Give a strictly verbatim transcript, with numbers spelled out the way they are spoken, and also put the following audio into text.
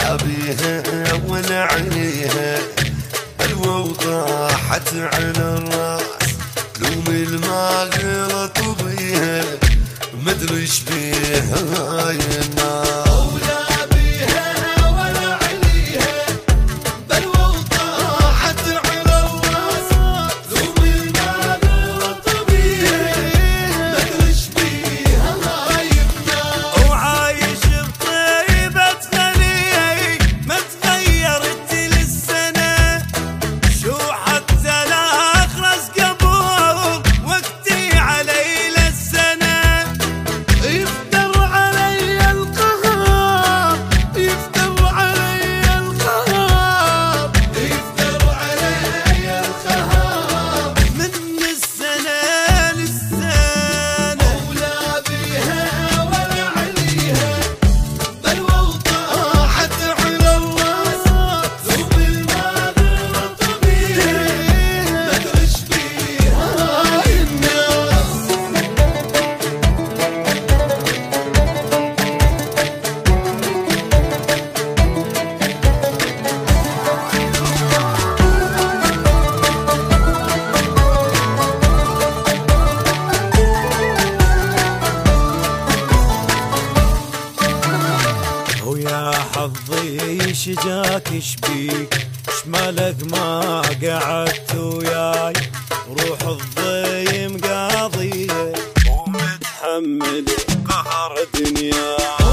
بيها ولا عليها، بلوى وطاحت على الراس، لوم الماغلط بيها مدري ايش بيها هاي الناس. ويا حظي ايش جاك ايش بيك شمالك ما قعدت وياي، روح الضيم قاضية ومتحمل قهر دنياي.